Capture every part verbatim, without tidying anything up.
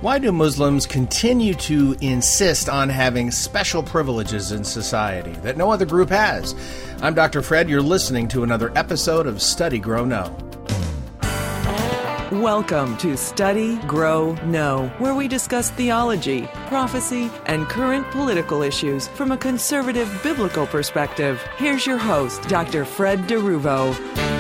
Why do Muslims continue to insist on having special privileges in society that no other group has? I'm Doctor Fred. You're listening to another episode of Study, Grow, Know. Welcome to Study, Grow, Know, where we discuss theology, prophecy, and current political issues from a conservative biblical perspective. Here's your host, Doctor Fred DeRuvo.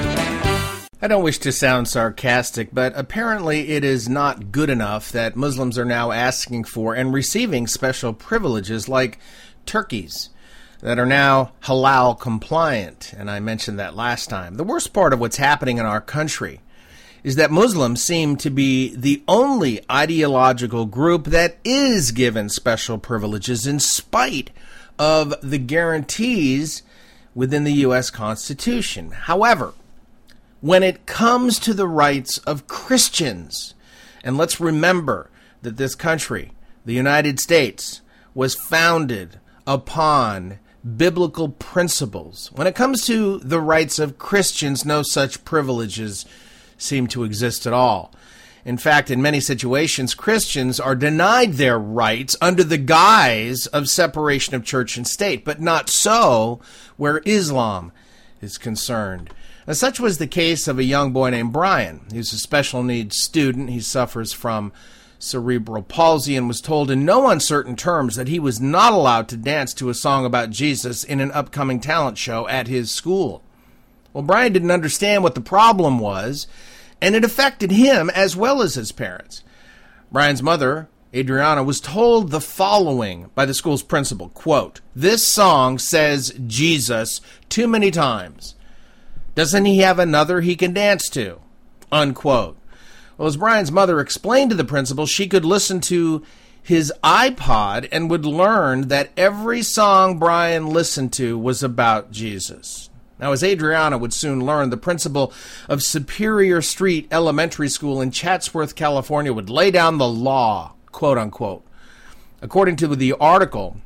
I don't wish to sound sarcastic, but apparently it is not good enough that Muslims are now asking for and receiving special privileges like turkeys that are now halal compliant, and I mentioned that last time. The worst part of what's happening in our country is that Muslims seem to be the only ideological group that is given special privileges in spite of the guarantees within the U S Constitution. However, when it comes to the rights of Christians, and let's remember that this country, the United States, was founded upon biblical principles. When it comes to the rights of Christians, no such privileges seem to exist at all. In fact, in many situations, Christians are denied their rights under the guise of separation of church and state, but not so where Islam is concerned. Now, such was the case of a young boy named Brian. He's a special needs student. He suffers from cerebral palsy and was told in no uncertain terms that he was not allowed to dance to a song about Jesus in an upcoming talent show at his school. Well, Brian didn't understand what the problem was, and it affected him as well as his parents. Brian's mother, Adriana, was told the following by the school's principal, quote, "This song says Jesus too many times. Doesn't he have another he can dance to?" Unquote. Well, as Brian's mother explained to the principal, she could listen to his iPod and would learn that every song Brian listened to was about Jesus. Now, as Adriana would soon learn, the principal of Superior Street Elementary School in Chatsworth, California, would lay down the law, quote unquote. According to the article,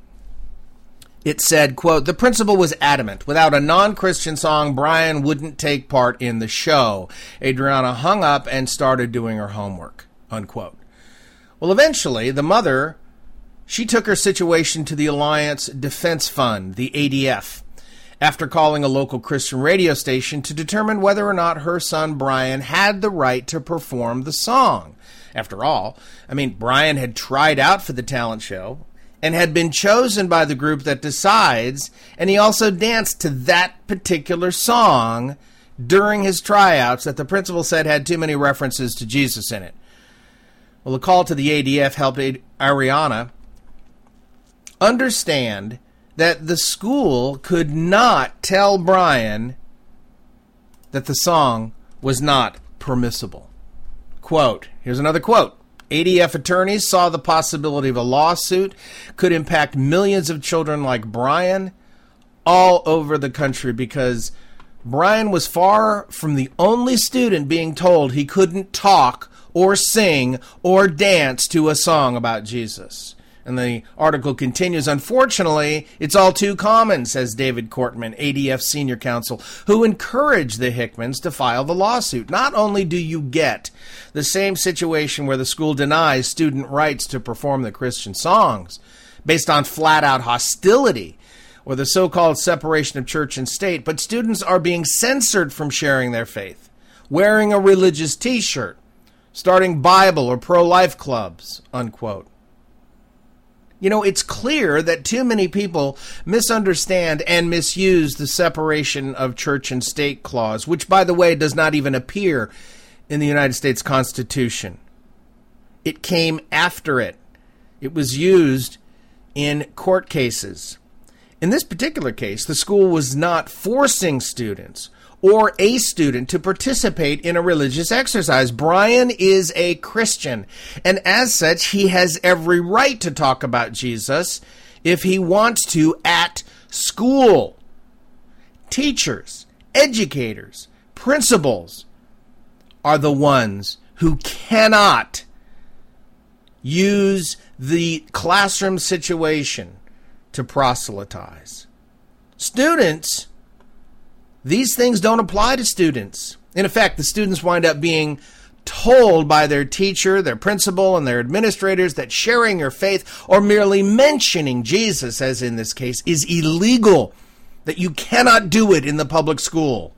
it said, quote, "The principal was adamant. Without a non-Christian song, Brian wouldn't take part in the show. Adriana hung up and started doing her homework," unquote. Well, eventually, the mother, she took her situation to the Alliance Defense Fund, the A D F, after calling a local Christian radio station to determine whether or not her son Brian had the right to perform the song. After all, I mean, Brian had tried out for the talent show and had been chosen by the group that decides, and he also danced to that particular song during his tryouts that the principal said had too many references to Jesus in it. Well, the call to the A D F helped Ariana understand that the school could not tell Brian that the song was not permissible. Quote, here's another quote. A D F attorneys saw the possibility of a lawsuit could impact millions of children like Brian all over the country because Brian was far from the only student being told he couldn't talk or sing or dance to a song about Jesus. And the article continues, "Unfortunately, it's all too common," says David Cortman, A D F senior counsel, who encouraged the Hickmans to file the lawsuit. Not only do you get the same situation where the school denies student rights to perform the Christian songs based on flat-out hostility or the so-called separation of church and state, but students are being censored from sharing their faith, wearing a religious T-shirt, starting Bible or pro-life clubs, unquote. You know, it's clear that too many people misunderstand and misuse the separation of church and state clause, which, by the way, does not even appear in the United States Constitution. It came after it. It was used in court cases. In this particular case, the school was not forcing students or a student to participate in a religious exercise. Brian is a Christian, and as such, he has every right to talk about Jesus if he wants to at school. Teachers, educators, principals are the ones who cannot use the classroom situation to proselytize. Students, these things don't apply to students. In effect, the students wind up being told by their teacher, their principal, and their administrators that sharing your faith or merely mentioning Jesus, as in this case, is illegal, that you cannot do it in the public school.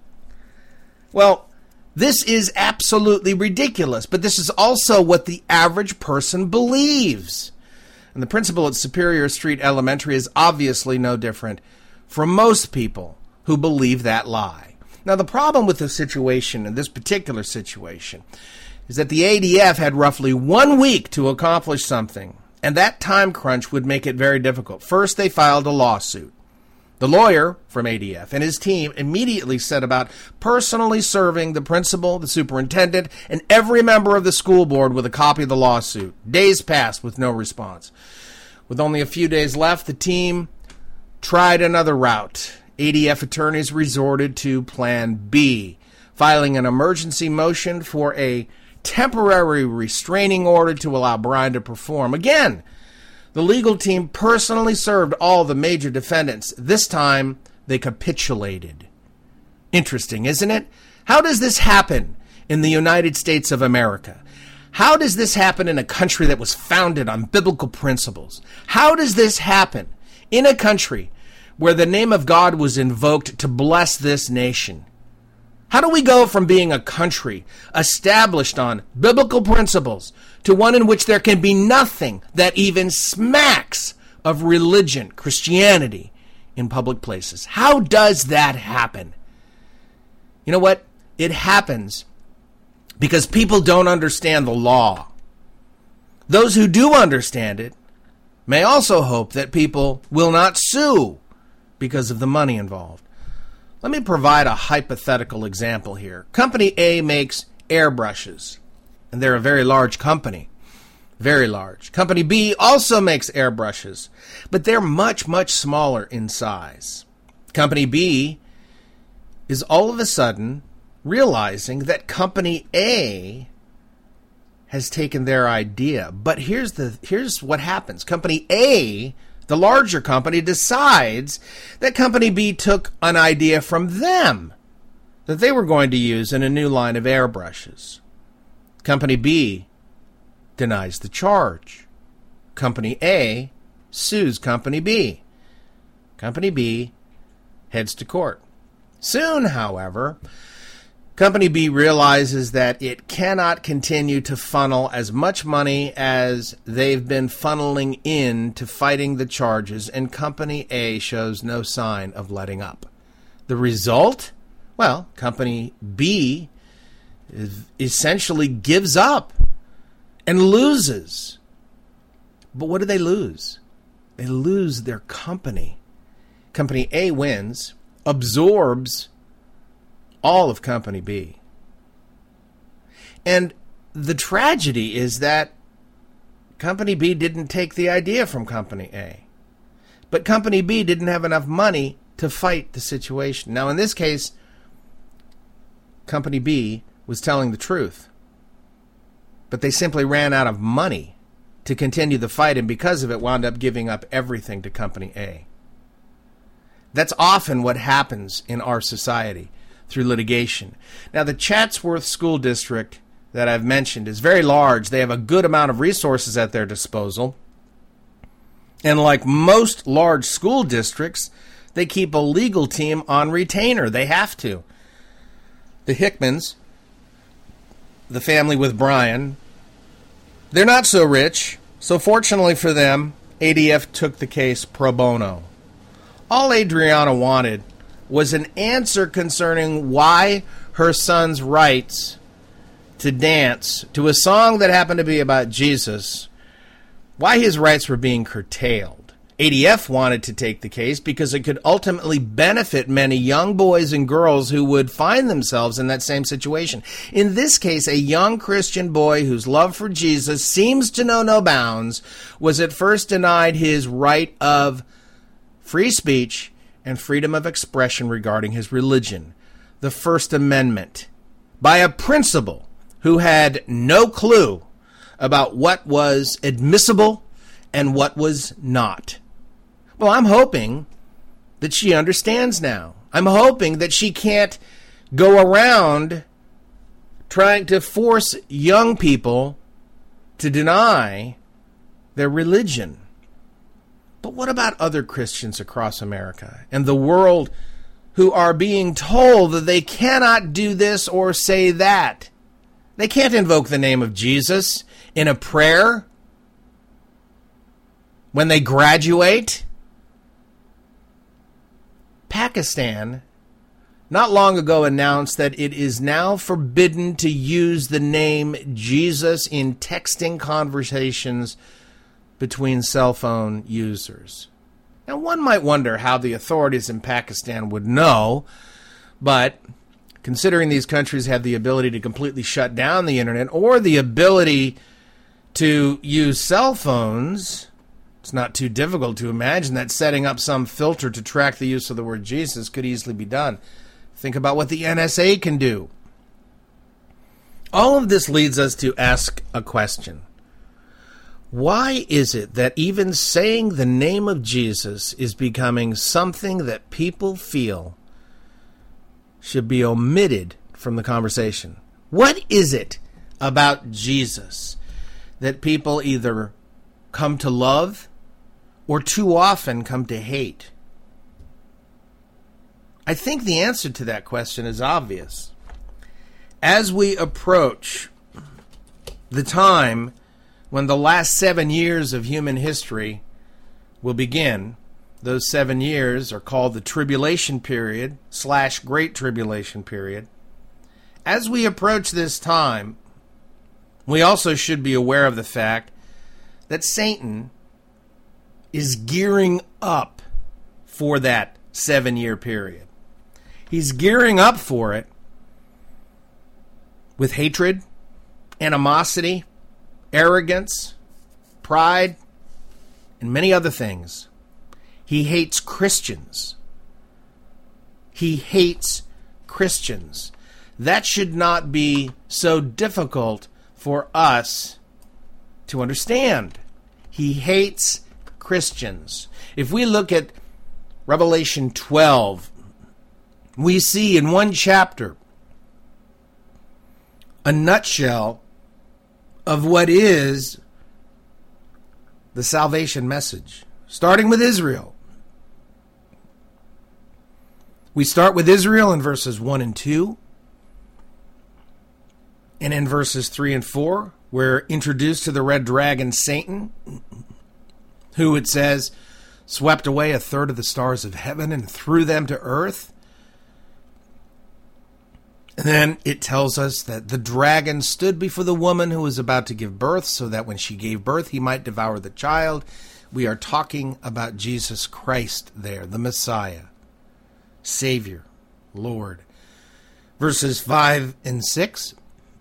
Well, this is absolutely ridiculous, but this is also what the average person believes. And the principal at Superior Street Elementary is obviously no different from most people who believe that lie. Now, the problem with the situation, in this particular situation, is that the A D F had roughly one week to accomplish something, and that time crunch would make it very difficult. First, they filed a lawsuit. The lawyer from A D F and his team immediately set about personally serving the principal, the superintendent, and every member of the school board with a copy of the lawsuit. Days passed with no response. With only a few days left, the team tried another route. A D F attorneys resorted to Plan B, filing an emergency motion for a temporary restraining order to allow Brian to perform. Again, the legal team personally served all the major defendants. This time, they capitulated. Interesting, isn't it? How does this happen in the United States of America? How does this happen in a country that was founded on biblical principles? How does this happen in a country where the name of God was invoked to bless this nation? How do we go from being a country established on biblical principles to one in which there can be nothing that even smacks of religion, Christianity, in public places? How does that happen? You know what? It happens because people don't understand the law. Those who do understand it may also hope that people will not sue because of the money involved. Let me provide a hypothetical example here. Company A makes airbrushes, and they're a very large company. Very large. Company B also makes airbrushes, but they're much, much smaller in size. Company B is all of a sudden realizing that Company A has taken their idea. But here's the here's what happens. Company A, the larger company, decides that Company B took an idea from them that they were going to use in a new line of airbrushes. Company B denies the charge. Company A sues Company B. Company B heads to court. Soon, however, Company B realizes that it cannot continue to funnel as much money as they've been funneling in to fighting the charges, and Company A shows no sign of letting up. The result? Well, Company B essentially gives up and loses. But what do they lose? They lose their company. Company A wins, absorbs all of Company B. And the tragedy is that Company B didn't take the idea from Company A. But Company B didn't have enough money to fight the situation. Now, in this case, Company B was telling the truth. But they simply ran out of money to continue the fight, and because of it, wound up giving up everything to Company A. That's often what happens in our society through litigation. Now, the Chatsworth School District that I've mentioned is very large. They have a good amount of resources at their disposal. And like most large school districts, they keep a legal team on retainer. They have to. The Hickmans, the family with Brian, they're not so rich. So fortunately for them, A D F took the case pro bono. All Adriana wanted was an answer concerning why her son's rights to dance to a song that happened to be about Jesus, why his rights were being curtailed. A D F wanted to take the case because it could ultimately benefit many young boys and girls who would find themselves in that same situation. In this case, a young Christian boy whose love for Jesus seems to know no bounds was at first denied his right of free speech and freedom of expression regarding his religion, the First Amendment, by a principal who had no clue about what was admissible and what was not. Well, I'm hoping that she understands now. I'm hoping that she can't go around trying to force young people to deny their religion. But what about other Christians across America and the world who are being told that they cannot do this or say that? They can't invoke the name of Jesus in a prayer when they graduate. Pakistan not long ago announced that it is now forbidden to use the name Jesus in texting conversations between cell phone users. Now, one might wonder how the authorities in Pakistan would know, but considering these countries have the ability to completely shut down the internet or the ability to use cell phones, it's not too difficult to imagine that setting up some filter to track the use of the word Jesus could easily be done. Think about what the N S A can do. All of this leads us to ask a question. Why is it that even saying the name of Jesus is becoming something that people feel should be omitted from the conversation? What is it about Jesus that people either come to love or too often come to hate? I think the answer to that question is obvious. As we approach the time when the last seven years of human history will begin, those seven years are called the tribulation period slash great tribulation period. As we approach this time, we also should be aware of the fact that Satan is gearing up for that seven-year period. He's gearing up for it with hatred, animosity, arrogance, pride, and many other things. He hates Christians. He hates Christians. That should not be so difficult for us to understand. He hates Christians. If we look at Revelation twelve, we see in one chapter a nutshell of what is the salvation message, starting with Israel. We start with Israel in verses one and two, and in verses three and four, we're introduced to the red dragon, Satan, who, it says, swept away a third of the stars of heaven and threw them to earth. And then it tells us that the dragon stood before the woman who was about to give birth, so that when she gave birth, he might devour the child. We are talking about Jesus Christ there, the Messiah, Savior, Lord. Verses five and six,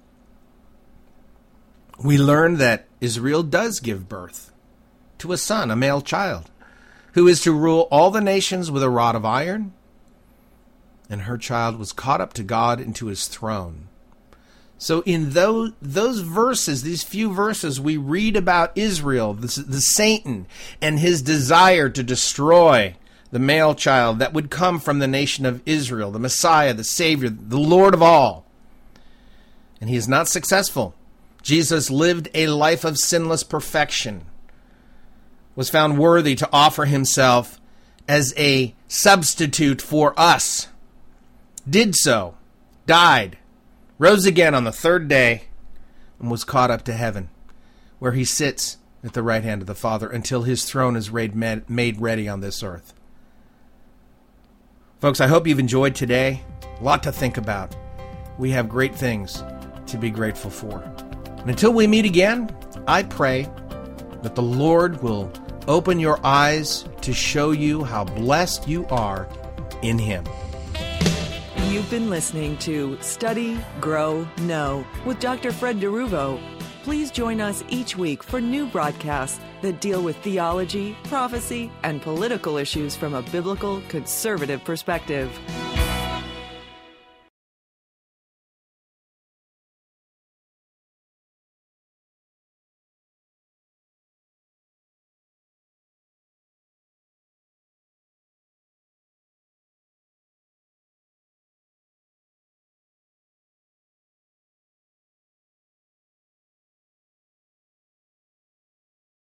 we learn that Israel does give birth to a son, a male child, who is to rule all the nations with a rod of iron. And her child was caught up to God into his throne. So in those those verses, these few verses, we read about Israel, the, the Satan, and his desire to destroy the male child that would come from the nation of Israel, the Messiah, the Savior, the Lord of all. And he is not successful. Jesus lived a life of sinless perfection, was found worthy to offer himself as a substitute for us, did so, died, rose again on the third day, and was caught up to heaven, where he sits at the right hand of the Father until his throne is made ready on this earth. Folks, I hope you've enjoyed today. A lot to think about. We have great things to be grateful for. And until we meet again, I pray that the Lord will open your eyes to show you how blessed you are in him. You've been listening to Study, Grow, Know with Doctor Fred DeRuvo. Please join us each week for new broadcasts that deal with theology, prophecy, and political issues from a biblical, conservative perspective.